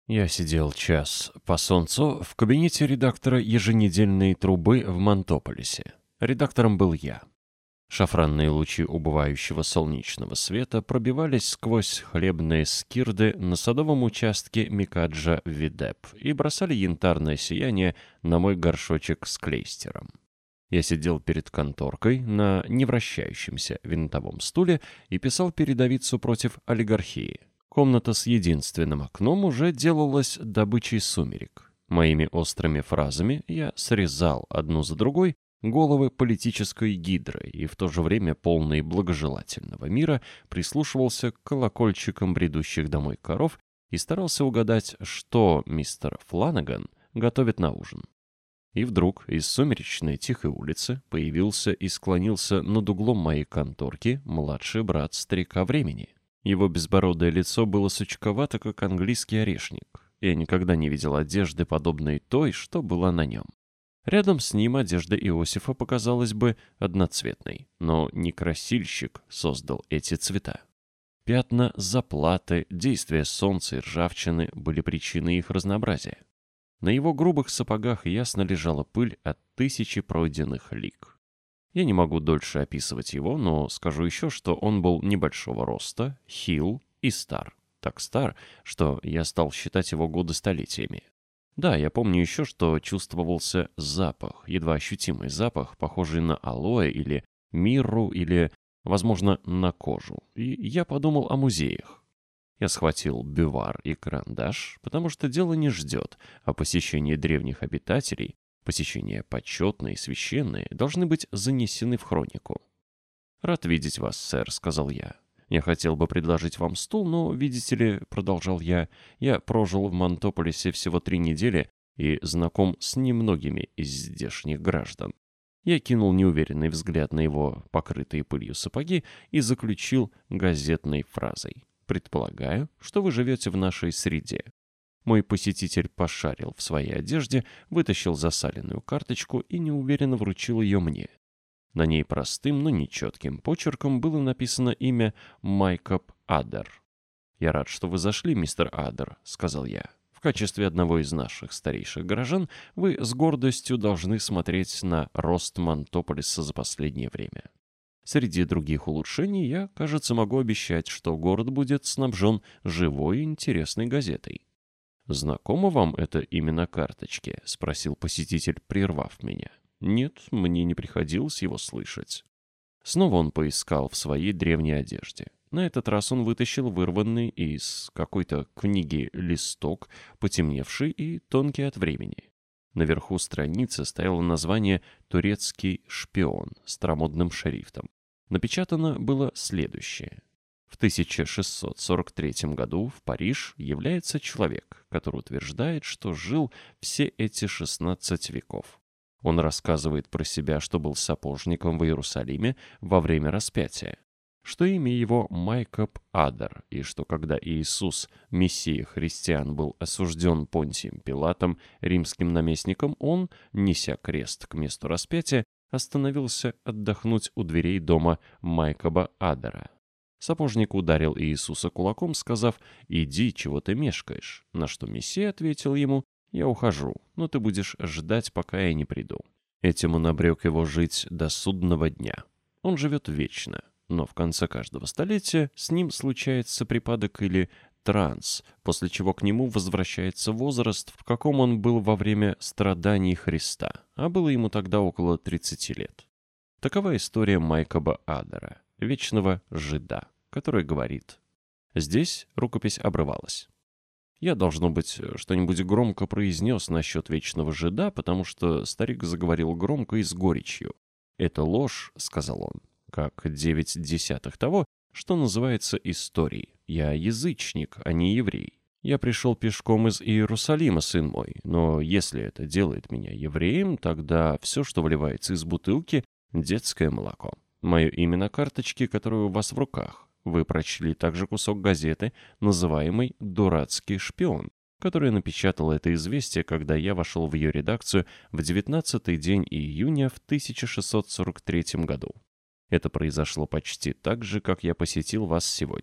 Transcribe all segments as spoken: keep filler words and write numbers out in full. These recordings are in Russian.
Я сидел час по солнцу в кабинете редактора еженедельной трубы в Монтополисе. Редактором был я. Шафранные лучи убывающего солнечного света пробивались сквозь хлебные скирды на садовом участке Микаджа Видеп и бросали янтарное сияние на мой горшочек с клейстером. Я сидел перед конторкой на невращающемся винтовом стуле и писал передовицу против олигархии. Комната с единственным окном уже делалась добычей сумерек. Моими острыми фразами я срезал одну за другой головы политической гидры и в то же время полный благожелательного мира прислушивался к колокольчикам бредущих домой коров и старался угадать, что мистер Фланаган готовит на ужин. И вдруг из сумеречной тихой улицы появился и склонился над углом моей конторки младший брат старика времени. Его безбородое лицо было сучковато, как английский орешник. Я никогда не видел одежды, подобной той, что была на нем. Рядом с ним одежда Иосифа показалась бы одноцветной, но не красильщик создал эти цвета. Пятна заплаты, действия солнца и ржавчины были причиной их разнообразия. На его грубых сапогах ясно лежала пыль от тысячи пройденных лиг. Я не могу дольше описывать его, но скажу еще, что он был небольшого роста, хил и стар. Так стар, что я стал считать его годы столетиями. Да, я помню еще, что чувствовался запах, едва ощутимый запах, похожий на алоэ или мирру, или, возможно, на кожу. И я подумал о музеях. Я схватил бювар и карандаш, потому что дело не ждет, а посещение древних обитателей, посещения почетные и священные, должны быть занесены в хронику. «Рад видеть вас, сэр», — сказал я. «Я хотел бы предложить вам стул, но, видите ли, — продолжал я, — я прожил в Монтополисе всего три недели и знаком с немногими из здешних граждан». Я кинул неуверенный взгляд на его покрытые пылью сапоги и заключил газетной фразой: «Предполагаю, что вы живете в нашей среде». Мой посетитель пошарил в своей одежде, вытащил засаленную карточку и неуверенно вручил ее мне. На ней простым, но нечетким почерком было написано имя Майкоп Адер. «Я рад, что вы зашли, мистер Адер», — сказал я. «В качестве одного из наших старейших горожан вы с гордостью должны смотреть на рост Монтополиса за последнее время. Среди других улучшений я, кажется, могу обещать, что город будет снабжен живой и интересной газетой». «Знакомо вам это имя на карточке?» — спросил посетитель, прервав меня. «Нет, мне не приходилось его слышать». Снова он поискал в своей древней одежде. На этот раз он вытащил вырванный из какой-то книги листок, потемневший и тонкий от времени. Наверху страницы стояло название «Турецкий шпион» старомодным шрифтом. Напечатано было следующее. В тысяча шестьсот сорок третьем году в Париж является человек, который утверждает, что жил все эти шестнадцать веков. Он рассказывает про себя, что был сапожником в Иерусалиме во время распятия, что имя его Майкоп Адер, и что когда Иисус, Мессия христиан, был осужден Понтием Пилатом, римским наместником, он, неся крест к месту распятия, остановился отдохнуть у дверей дома Майкоба Адера. Сапожник ударил Иисуса кулаком, сказав: «Иди, чего ты мешкаешь?» На что Мессия ответил ему: «Я ухожу, но ты будешь ждать, пока я не приду». Этим он обрек его жить до судного дня. Он живет вечно, но в конце каждого столетия с ним случается припадок или транс, после чего к нему возвращается возраст, в каком он был во время страданий Христа, а было ему тогда около тридцати лет. Такова история Майкоба Адера, вечного жида, который говорит. Здесь рукопись обрывалась. Я, должно быть, что-нибудь громко произнес насчет вечного жида, потому что старик заговорил громко и с горечью. «Это ложь», — сказал он, — «как девять десятых того, что называется историей. Я язычник, а не еврей. Я пришел пешком из Иерусалима, сын мой, но если это делает меня евреем, тогда все, что выливается из бутылки, — детское молоко. Мое имя на карточке, которая у вас в руках. Вы прочли также кусок газеты, называемый «Дурацкий шпион», которая напечатала это известие, когда я вошел в ее редакцию в девятнадцатый день июня в тысяча шестьсот сорок третьем году. Это произошло почти так же, как я посетил вас сегодня.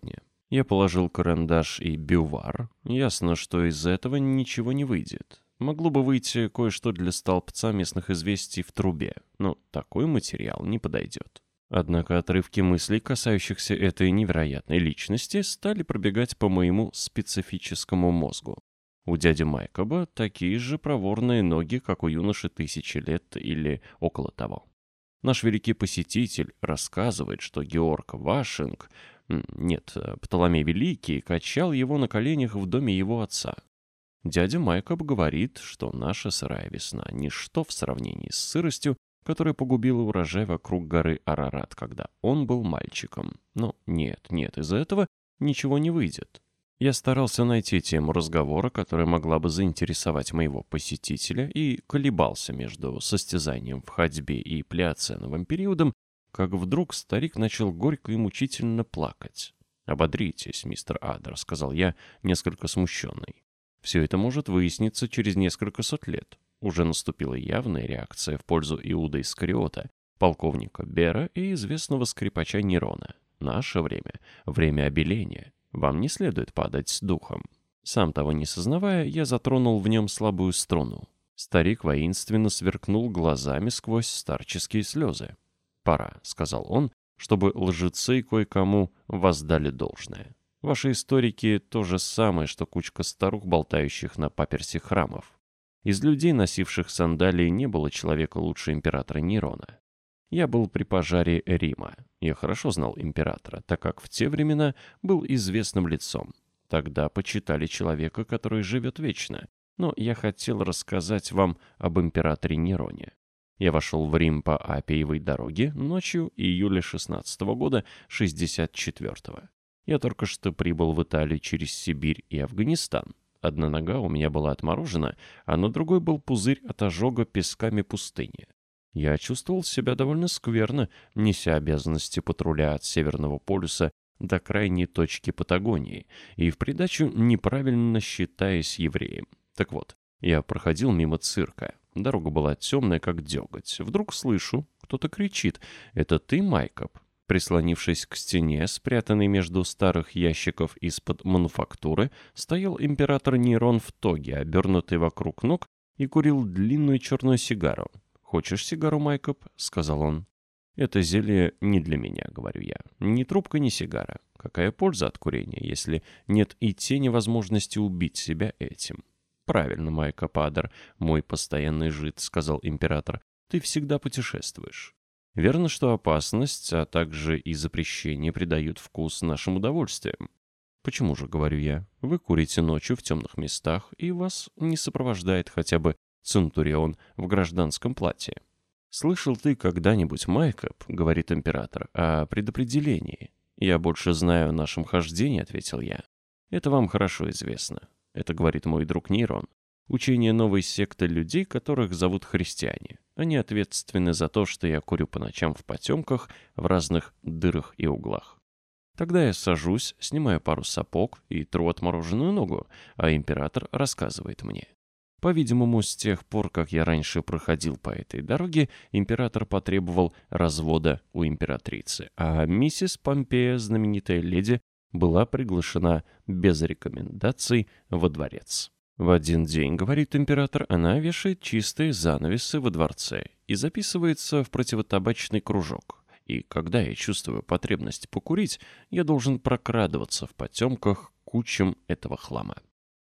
Я положил карандаш и бювар. Ясно, что из этого ничего не выйдет. Могло бы выйти кое-что для столбца местных известий в трубе, но такой материал не подойдет. Однако отрывки мыслей, касающихся этой невероятной личности, стали пробегать по моему специфическому мозгу. У дяди Майкоба такие же проворные ноги, как у юноши тысячи лет или около того. Наш великий посетитель рассказывает, что Георг Вашинг, нет, Птоломей Великий, качал его на коленях в доме его отца. Дядя Майкоб говорит, что наша сырая весна – ничто в сравнении с сыростью, которая погубила урожай вокруг горы Арарат, когда он был мальчиком. Но нет, нет, из-за этого ничего не выйдет. Я старался найти тему разговора, которая могла бы заинтересовать моего посетителя, и колебался между состязанием в ходьбе и плеоценовым периодом, как вдруг старик начал горько и мучительно плакать. «Ободритесь, мистер Аддер», — сказал я, несколько смущенный. «Все это может выясниться через несколько сот лет». Уже наступила явная реакция в пользу Иуда Искариота, полковника Бера и известного скрипача Нерона. Наше время — время обеления. Вам не следует падать с духом. Сам того не сознавая, я затронул в нем слабую струну. Старик воинственно сверкнул глазами сквозь старческие слезы. «Пора», — сказал он, — «чтобы лжецы кое-кому воздали должное. Ваши историки — то же самое, что кучка старух, болтающих на паперси храмов. Из людей, носивших сандалии, не было человека лучше императора Нерона. Я был при пожаре Рима. Я хорошо знал императора, так как в те времена был известным лицом. Тогда почитали человека, который живет вечно. Но я хотел рассказать вам об императоре Нероне. Я вошел в Рим по Аппиевой дороге ночью июля шестнадцатого года шестьдесят четвёртого. Я только что прибыл в Италию через Сибирь и Афганистан. Одна нога у меня была отморожена, а на другой был пузырь от ожога песками пустыни. Я чувствовал себя довольно скверно, неся обязанности патруля от Северного полюса до крайней точки Патагонии, и в придачу неправильно считаясь евреем. Так вот, я проходил мимо цирка. Дорога была темная, как деготь. Вдруг слышу, кто-то кричит: «Это ты, Майкоп?» Прислонившись к стене, спрятанной между старых ящиков из-под мануфактуры, стоял император Нерон в тоге, обернутый вокруг ног, и курил длинную черную сигару. «Хочешь сигару, Майкоп?» — сказал он. «Это зелье не для меня», — говорю я. «Ни трубка, ни сигара. Какая польза от курения, если нет и тени возможности убить себя этим?» «Правильно, Майкоп Аддер, мой постоянный жид», — сказал император. «Ты всегда путешествуешь. Верно, что опасность, а также и запрещение придают вкус нашим удовольствиям. Почему же, говорю я, вы курите ночью в темных местах, и вас не сопровождает хотя бы центурион в гражданском платье? «Слышал ты когда-нибудь, Майкоп, — говорит император, — о предопределении?» «Я больше знаю о нашем хождении, — ответил я. Это вам хорошо известно. Это говорит мой друг Нерон. Учение новой секты людей, которых зовут христиане. Они ответственны за то, что я курю по ночам в потемках, в разных дырах и углах. Тогда я сажусь, снимаю пару сапог и тру отмороженную ногу, а император рассказывает мне. По-видимому, с тех пор, как я раньше проходил по этой дороге, император потребовал развода у императрицы, а миссис Помпея, знаменитая леди, была приглашена без рекомендаций во дворец. В один день, говорит император, она вешает чистые занавесы во дворце и записывается в противотабачный кружок. И когда я чувствую потребность покурить, я должен прокрадываться в потемках кучам этого хлама.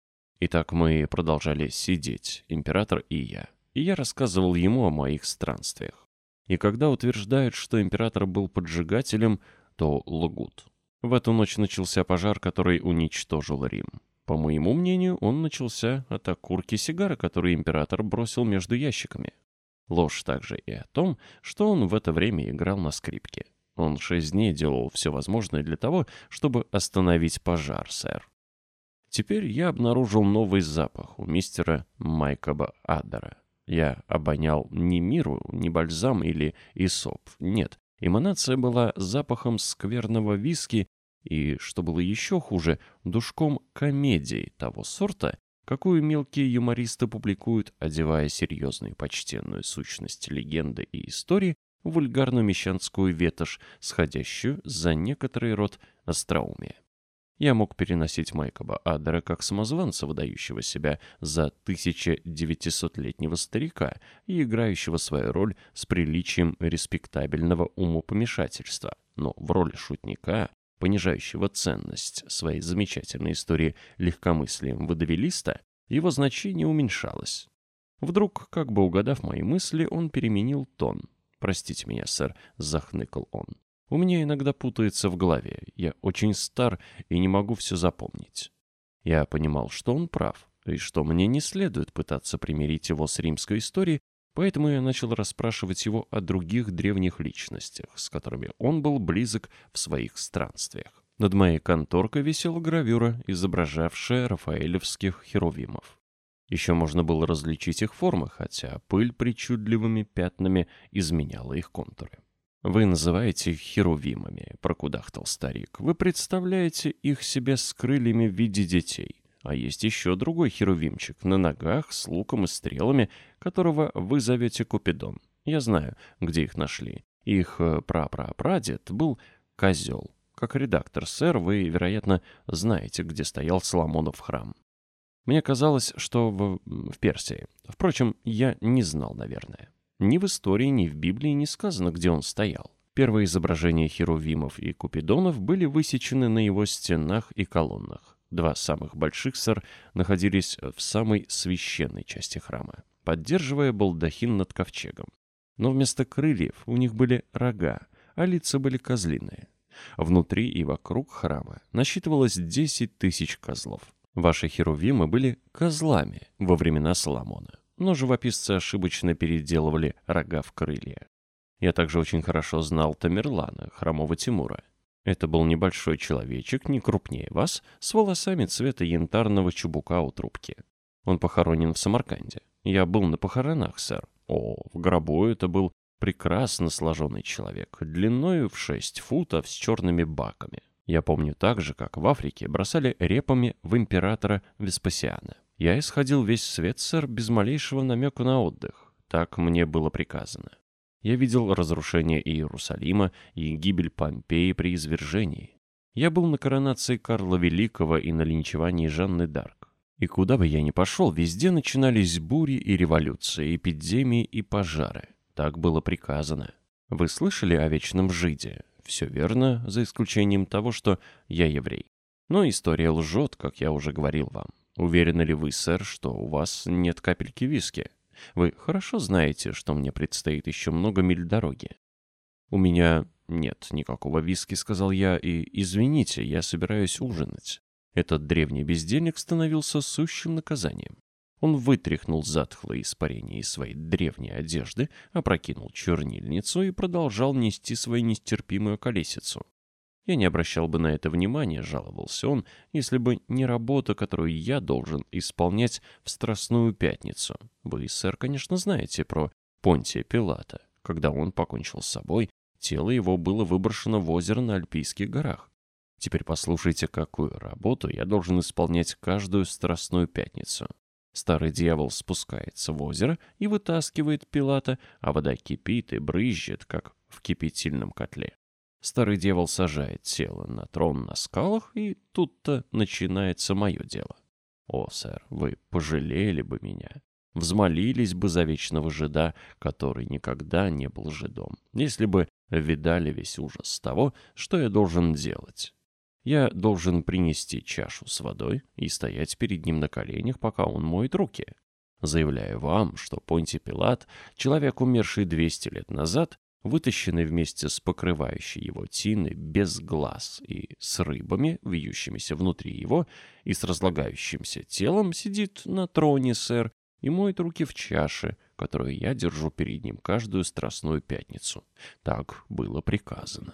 Итак, мы продолжали сидеть, император и я, и я рассказывал ему о моих странствиях. И когда утверждают, что император был поджигателем, то лгут. В эту ночь начался пожар, который уничтожил Рим. По моему мнению, он начался от окурки сигары, которую император бросил между ящиками. Ложь также и о том, что он в это время играл на скрипке. Он шесть дней делал все возможное для того, чтобы остановить пожар, сэр. Теперь я обнаружил новый запах у мистера Майкоба Аддера. Я обонял не миру, не бальзам или исоп. Нет, эманация была запахом скверного виски и, что было еще хуже, душком комедии того сорта, какую мелкие юмористы публикуют, одевая серьезную почтенную сущность легенды и истории в вульгарную мещанскую ветошь, сходящую за некоторый род остроумия. Я мог переносить Майкоба Аддера как самозванца, выдающего себя за тысяча девятисотлетнего старика и играющего свою роль с приличием респектабельного умопомешательства. Но в роли шутника, понижающего ценность своей замечательной истории легкомыслием водевилиста, его значение уменьшалось. Вдруг, как бы угадав мои мысли, он переменил тон. «Простите меня, сэр», — захныкал он. У меня иногда путается в голове. Я очень стар и не могу все запомнить. Я понимал, что он прав, и что мне не следует пытаться примирить его с римской историей, поэтому я начал расспрашивать его о других древних личностях, с которыми он был близок в своих странствиях. Над моей конторкой висела гравюра, изображавшая рафаэлевских херувимов. Еще можно было различить их формы, хотя пыль причудливыми пятнами изменяла их контуры. «Вы называете их херувимами», — прокудахтал старик. «Вы представляете их себе с крыльями в виде детей. А есть еще другой херувимчик на ногах с луком и стрелами, которого вы зовете Купидон. Я знаю, где их нашли. Их прапрапрадед был козел. Как редактор, сэр, вы, вероятно, знаете, где стоял Соломонов храм. Мне казалось, что в, в Персии. Впрочем, я не знал, наверное. Ни в истории, ни в Библии не сказано, где он стоял. Первые изображения херувимов и купидонов были высечены на его стенах и колоннах. Два самых больших, сэр, находились в самой священной части храма, поддерживая балдахин над ковчегом. Но вместо крыльев у них были рога, а лица были козлиные. Внутри и вокруг храма насчитывалось десять тысяч козлов. Ваши херувимы были козлами во времена Соломона. Но живописцы ошибочно переделывали рога в крылья. Я также очень хорошо знал Тамерлана, хромого Тимура. Это был небольшой человечек, не крупнее вас, с волосами цвета янтарного чубука у трубки. Он похоронен в Самарканде. Я был на похоронах, сэр. О, в гробу это был прекрасно сложенный человек, длиною в шесть футов с черными баками. Я помню также, как в Африке бросали репами в императора Веспасиана. Я исходил весь свет, сэр, без малейшего намека на отдых. Так мне было приказано. Я видел разрушение Иерусалима и гибель Помпеи при извержении. Я был на коронации Карла Великого и на линчевании Жанны д'Арк. И куда бы я ни пошел, везде начинались бури и революции, эпидемии и пожары. Так было приказано. Вы слышали о вечном жиде? Все верно, за исключением того, что я еврей. Но история лжет, как я уже говорил вам. Уверены ли вы, сэр, что у вас нет капельки виски? Вы хорошо знаете, что мне предстоит еще много миль дороги. У меня нет никакого виски, сказал я, и, извините, я собираюсь ужинать. Этот древний бездельник становился сущим наказанием. Он вытряхнул затхлое испарение из своей древней одежды, опрокинул чернильницу и продолжал нести свою нестерпимую колесицу. Я не обращал бы на это внимания, жаловался он, если бы не работа, которую я должен исполнять в Страстную Пятницу. Вы, сэр, конечно, знаете про Понтия Пилата. Когда он покончил с собой, тело его было выброшено в озеро на Альпийских горах. Теперь послушайте, какую работу я должен исполнять каждую Страстную Пятницу. Старый дьявол спускается в озеро и вытаскивает Пилата, а вода кипит и брызжет, как в кипятильном котле. Старый дьявол сажает тело на трон на скалах, и тут-то начинается мое дело. О, сэр, вы пожалели бы меня, взмолились бы за вечного жида, который никогда не был жидом, если бы видали весь ужас того, что я должен делать. Я должен принести чашу с водой и стоять перед ним на коленях, пока он моет руки. Заявляю вам, что Понтий Пилат, человек, умерший двести лет назад, вытащенный вместе с покрывающей его тиной без глаз и с рыбами, вьющимися внутри его, и с разлагающимся телом, сидит на троне, сэр, и моет руки в чаше, которую я держу перед ним каждую Страстную Пятницу. Так было приказано.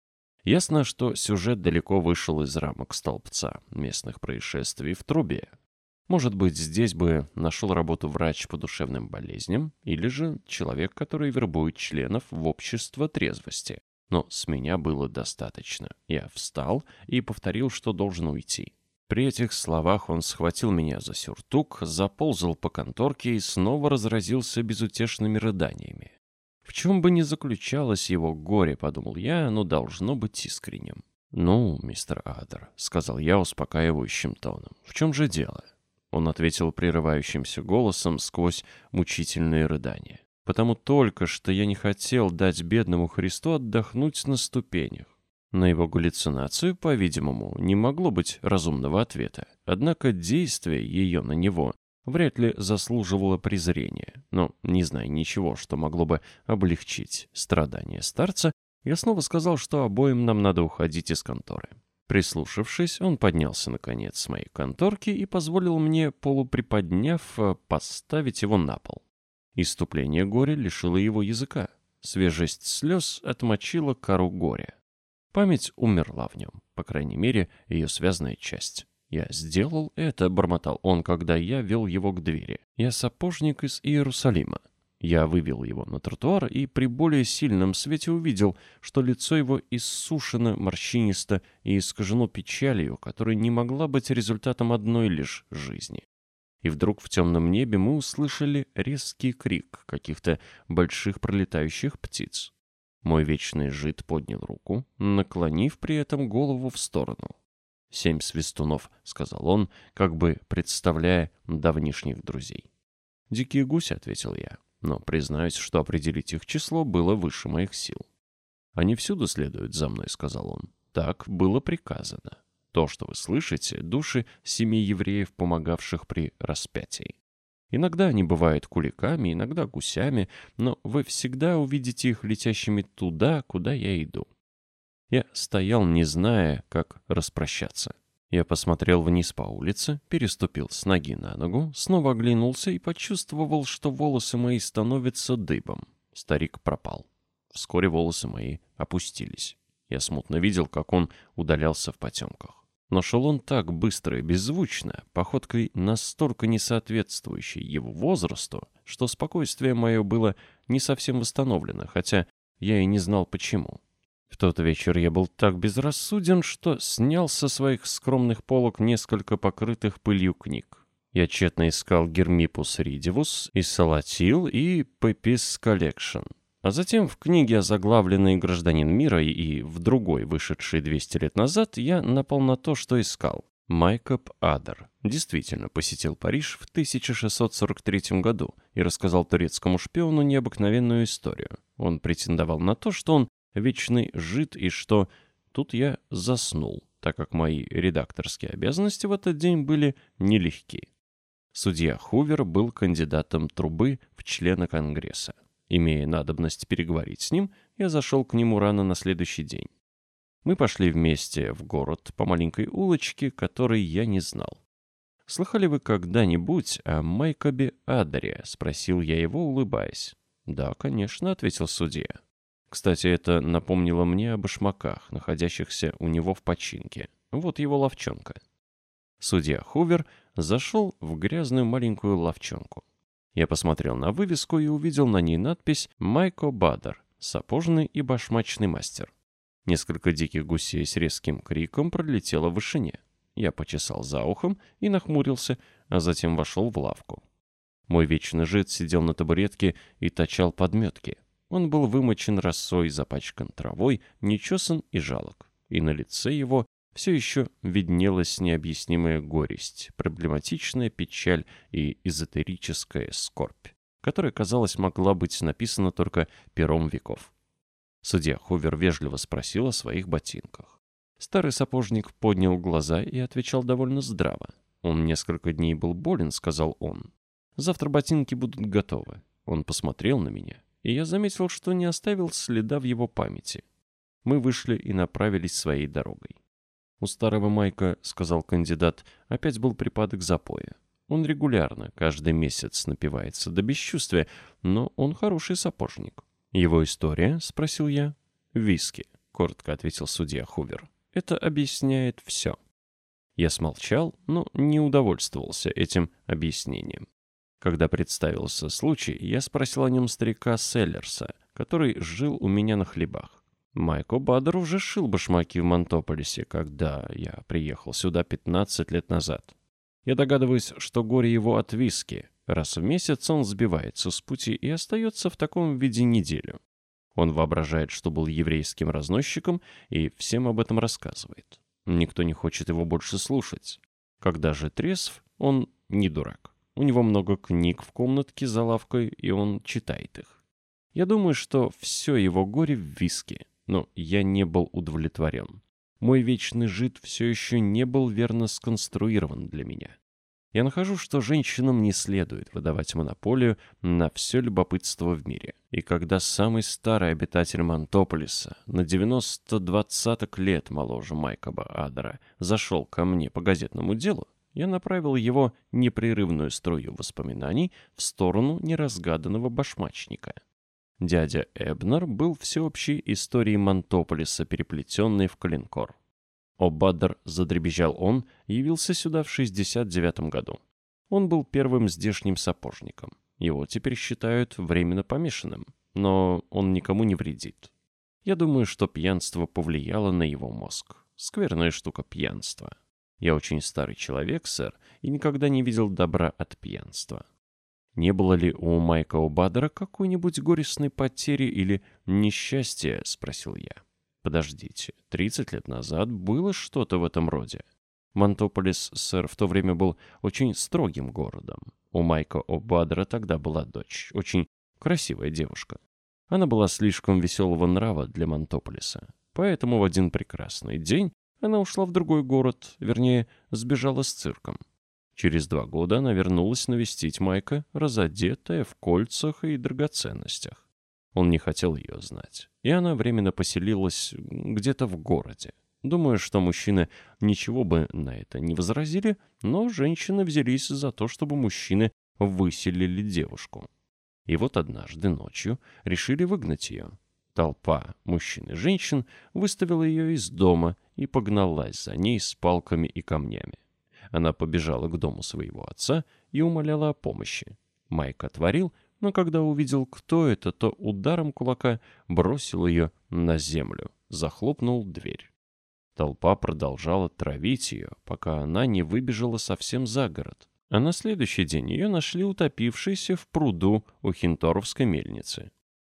Ясно, что сюжет далеко вышел из рамок столбца местных происшествий в Трубе. Может быть, здесь бы нашел работу врач по душевным болезням или же человек, который вербует членов в общество трезвости. Но с меня было достаточно. Я встал и повторил, что должен уйти. При этих словах он схватил меня за сюртук, заползал по конторке и снова разразился безутешными рыданиями. В чем бы ни заключалось его горе, подумал я, оно должно быть искренним. «Ну, мистер Адер», — сказал я успокаивающим тоном, — «в чем же дело?» Он ответил прерывающимся голосом сквозь мучительные рыдания. «Потому только что я не хотел дать бедному Христу отдохнуть на ступенях». На его галлюцинацию, по-видимому, не могло быть разумного ответа. Однако действие ее на него вряд ли заслуживало презрения. Но, не зная ничего, что могло бы облегчить страдания старца, я снова сказал, что обоим нам надо уходить из конторы. Прислушавшись, он поднялся, наконец, с моей конторки и позволил мне, полуприподняв, поставить его на пол. Иступление горя лишило его языка. Свежесть слез отмочила кору горя. Память умерла в нем, по крайней мере, ее связанная часть. «Я сделал это», — бормотал он, когда я вел его к двери. «Я сапожник из Иерусалима». Я вывел его на тротуар и при более сильном свете увидел, что лицо его иссушено, морщинисто и искажено печалью, которая не могла быть результатом одной лишь жизни. И вдруг в темном небе мы услышали резкий крик каких-то больших пролетающих птиц. Мой вечный жид поднял руку, наклонив при этом голову в сторону. «Семь свистунов», — сказал он, как бы представляя давнишних друзей. «Дикие гуси», — ответил я. Но признаюсь, что определить их число было выше моих сил. «Они всюду следуют за мной», — сказал он. «Так было приказано. То, что вы слышите, души семи евреев, помогавших при распятии. Иногда они бывают куликами, иногда гусями, но вы всегда увидите их летящими туда, куда я иду». Я стоял, не зная, как распрощаться. Я посмотрел вниз по улице, переступил с ноги на ногу, снова оглянулся и почувствовал, что волосы мои становятся дыбом. Старик пропал. Вскоре волосы мои опустились. Я смутно видел, как он удалялся в потемках. Но шел он так быстро и беззвучно, походкой настолько не соответствующей его возрасту, что спокойствие мое было не совсем восстановлено, хотя я и не знал почему. В тот вечер я был так безрассуден, что снял со своих скромных полок несколько покрытых пылью книг. Я тщетно искал Гермипус Ридивус и Салатил и Пепис Коллекшн. А затем в книге, озаглавленной «Гражданин мира» и в другой, вышедшей двести лет назад, я напал на то, что искал. Майкоп Адер действительно посетил Париж в тысяча шестьсот сорок третьем году и рассказал турецкому шпиону необыкновенную историю. Он претендовал на то, что он вечный жид, и что тут я заснул, так как мои редакторские обязанности в этот день были нелегки. Судья Хувер был кандидатом трубы в члены Конгресса. Имея надобность переговорить с ним, я зашел к нему рано на следующий день. Мы пошли вместе в город по маленькой улочке, которой я не знал. «Слыхали вы когда-нибудь о Майкобе Адере?» — спросил я его, улыбаясь. «Да, конечно», — ответил судья. Кстати, это напомнило мне о башмаках, находящихся у него в починке. Вот его ловчонка. Судья Хувер зашел в грязную маленькую ловчонку. Я посмотрел на вывеску и увидел на ней надпись «Майко Бадер, сапожный и башмачный мастер». Несколько диких гусей с резким криком пролетело в вышине. Я почесал за ухом и нахмурился, а затем вошел в лавку. Мой вечный жид сидел на табуретке и точал подметки. Он был вымочен росой, запачкан травой, нечесан и жалок. И на лице его все еще виднелась необъяснимая горесть, проблематичная печаль и эзотерическая скорбь, которая, казалось, могла быть написана только пером веков. Судья Хувер вежливо спросил о своих ботинках. Старый сапожник поднял глаза и отвечал довольно здраво. «Он несколько дней был болен», — сказал он. «Завтра ботинки будут готовы». Он посмотрел на меня, и я заметил, что не оставил следа в его памяти. Мы вышли и направились своей дорогой. «У старого Майка, — сказал кандидат, — опять был припадок запоя. Он регулярно, каждый месяц напивается до бесчувствия, но он хороший сапожник». «Его история?» — спросил я. «Виски», — коротко ответил судья Хувер. «Это объясняет все». Я смолчал, но не удовольствовался этим объяснением. Когда представился случай, я спросил о нем старика Селлерса, который жил у меня на хлебах. Майко Бадер уже шил башмаки в Монтополисе, когда я приехал сюда пятнадцать лет назад. Я догадываюсь, что горе его от виски. Раз в месяц он сбивается с пути и остается в таком виде неделю. Он воображает, что был еврейским разносчиком и всем об этом рассказывает. Никто не хочет его больше слушать. Когда же трезв, он не дурак. У него много книг в комнатке за лавкой, и он читает их. Я думаю, что все его горе в виске, но я не был удовлетворен. Мой вечный жид все еще не был верно сконструирован для меня. Я нахожу, что женщинам не следует выдавать монополию на все любопытство в мире. И когда самый старый обитатель Монтополиса, на девяносто двадцаток лет моложе Майкоба Адера, зашел ко мне по газетному делу, я направил его непрерывную струю воспоминаний в сторону неразгаданного башмачника. Дядя Эбнер был всеобщей историей Монтополиса, переплетенной в коленкор. О'Баддер, задребезжал он, явился сюда в шестьдесят девятом году. Он был первым здешним сапожником. Его теперь считают временно помешанным, но он никому не вредит. Я думаю, что пьянство повлияло на его мозг. Скверная штука пьянство. Я очень старый человек, сэр, и никогда не видел добра от пьянства. Не было ли у Майка О'Баддера какой-нибудь горестной потери или несчастья? — спросил я. Подождите, тридцать лет назад было что-то в этом роде. Монтополис, сэр, в то время был очень строгим городом. У Майка О'Баддера тогда была дочь, очень красивая девушка. Она была слишком веселого нрава для Монтополиса, поэтому в один прекрасный день она ушла в другой город, вернее, сбежала с цирком. Через два года она вернулась навестить Майка, разодетая в кольцах и драгоценностях. Он не хотел ее знать, и она временно поселилась где-то в городе. Думаю, что мужчины ничего бы на это не возразили, но женщины взялись за то, чтобы мужчины выселили девушку. И вот однажды ночью решили выгнать ее. Толпа мужчин и женщин выставила ее из дома и погналась за ней с палками и камнями. Она побежала к дому своего отца и умоляла о помощи. Майк отворил, но когда увидел, кто это, то ударом кулака бросил ее на землю, захлопнул дверь. Толпа продолжала травить ее, пока она не выбежала совсем за город. А на следующий день ее нашли утопившейся в пруду у Хинторовской мельницы.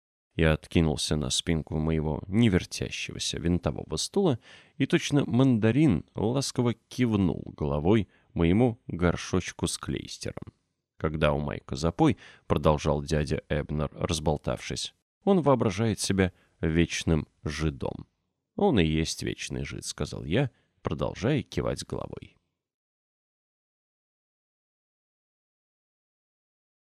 Я откинулся на спинку моего невертящегося винтового стула и точно мандарин ласково кивнул головой моему горшочку с клейстером. Когда у Майка запой, продолжал дядя Эбнер, разболтавшись, он воображает себя вечным жидом. Он и есть вечный жид, сказал я, продолжая кивать головой.